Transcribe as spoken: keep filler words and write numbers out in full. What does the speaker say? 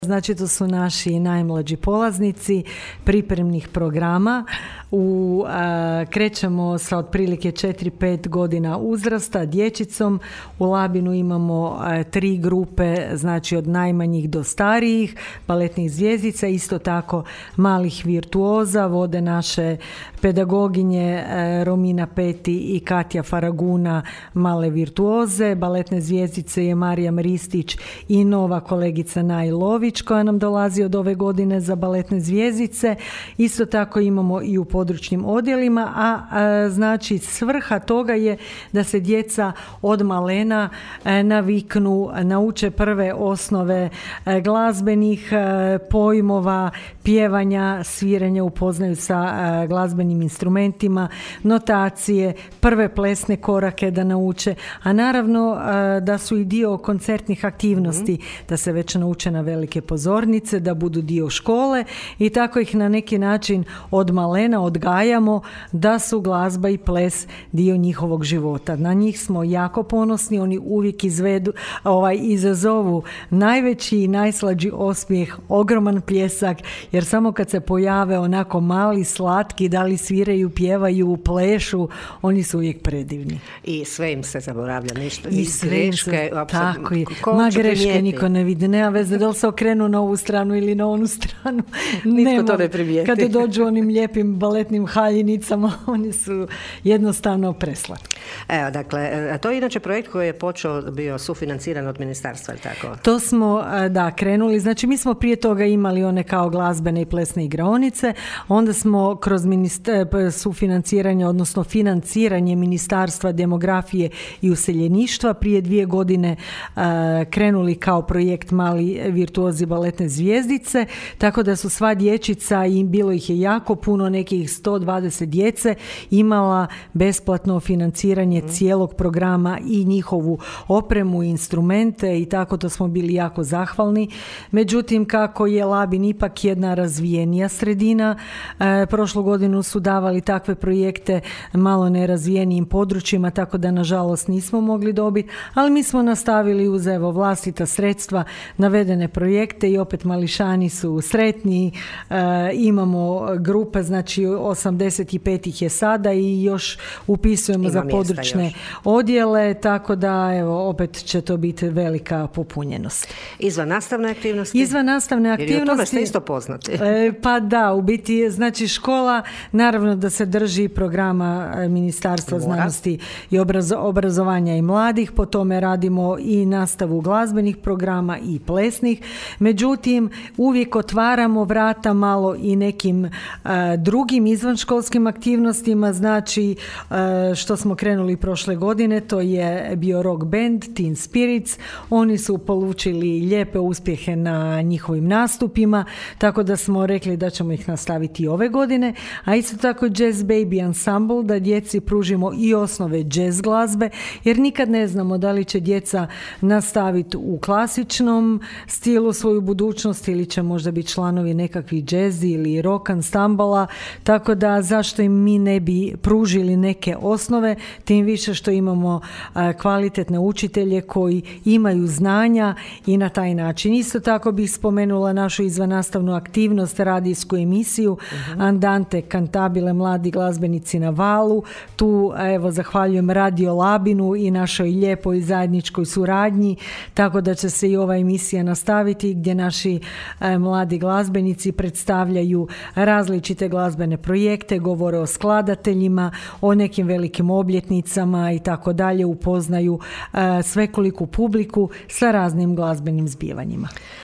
Znači, to su naši najmlađi polaznici pripremnih programa. U, a, krećemo sa otprilike četiri pet godina uzrasta dječicom. U Labinu imamo a, tri grupe, znači od najmanjih do starijih, baletnih zvjezdica, isto tako malih virtuoza, vode naše pedagoginje a, Romina Peti i Katja Faraguna, male virtuoze. Baletne zvjezdice je Marija Ristić i nova kolegica Najlović koja nam dolazi od ove godine za baletne zvjezdice. Isto tako imamo i u područnim odjelima, a, a znači svrha toga je da se djeca od malena a, naviknu, nauče prve osnove a, glazbenih a, pojmova, pjevanja, sviranja, upoznaju sa a, glazbenim instrumentima, notacije, prve plesne korake da nauče, a naravno a, da su i dio koncertnih aktivnosti, mm-hmm. da se već nauče na velike pozornice, da budu dio škole i tako ih na neki način od malena odgajamo da su glazba i ples dio njihovog života. Na njih smo jako ponosni, oni uvijek izvedu, ovaj, izazovu najveći i najslađi osmijeh, ogroman pljesak, jer samo kad se pojave onako mali, slatki, da li sviraju, pjevaju, plešu, oni su uvijek predivni. I sve im se zaboravlja, ništa, i sve greške, se, tako je. Ma greške niko ne vidi, nema veze da li se okrenu na ovu stranu ili na onu stranu. Nitko nema. To ne primijeti. Kada dođu onim lijepim baletnim haljinicama, oni su jednostavno preslatki. Evo, dakle, to je inače projekt koji je počeo, bio sufinanciran od ministarstva, ili tako? To smo, da, krenuli. Znači, mi smo prije toga imali one kao glazbene i plesne igraonice, onda smo kroz minister, sufinanciranje, odnosno financiranje Ministarstva demografije i useljeništva prije dvije godine uh, krenuli kao projekt Mali virtuozi baletne zvjezdice, tako da su sva dječica, i bilo ih je jako puno, nekih sto dvadeset djece, imala besplatno financiranje mm. cijelog programa i njihovu opremu, instrumente i tako, to smo bili jako zahvalni. Međutim, kako je Labin ipak jedna razvijenija sredina, e, prošlu godinu su davali takve projekte malo nerazvijenijim područjima, tako da nažalost nismo mogli dobiti, ali mi smo nastavili uz evo vlastita sredstva navedene projekte i opet mališani su sretni. E, imamo grupe, znači osamdeset pet ih je sada i još upisujemo Ima za područne još. odjele, tako da evo opet će to biti velika popunjenost. Izvan nastavne aktivnosti? Izvan nastavne aktivnosti. Jer i o tome ste isto poznati. E, pa da, u biti, znači škola naravno da se drži programa Ministarstva Mora. znanosti i obrazo, obrazovanja i mladih, po tome radimo i nastavu glazbenih programa i plesnih, međutim uvijek otvaramo vrata malo i nekim a, drugim izvanškolskim aktivnostima, znači a, što smo krenuli prošle godine, to je bio rock band Teen Spirits, oni su polučili lijepe uspjehe na njihovim nastupima, tako da smo rekli da ćemo ih nastaviti ove godine, a isto tako Jazz Baby Ensemble, da djeci pružimo i osnove jazz glazbe, jer nikad ne znamo da li će djeca nastaviti u klasičnom stilu svoju budućnost ili će možda biti članovi nekakvih jazz ili rock ensemblea, tako da zašto im mi ne bi pružili neke osnove, tim više što imamo a, kvalitetne učitelje koji imaju znanja i na taj način. Isto tako bih spomenula našu izvannastavnu aktivnost, radijsku emisiju uh-huh. Andante Cantabile, mladi glazbenici na valu. Tu evo zahvaljujem Radio Labinu i našoj lijepoj zajedničkoj suradnji, tako da će se i ova emisija nastaviti gdje naši e, mladi glazbenici predstavljaju različite glazbene projekte, govore o skladateljima, o nekim velikim obljetnicama i tako dalje, upoznaju e, svekoliku publiku sa raznim glazbenim zbivanjima.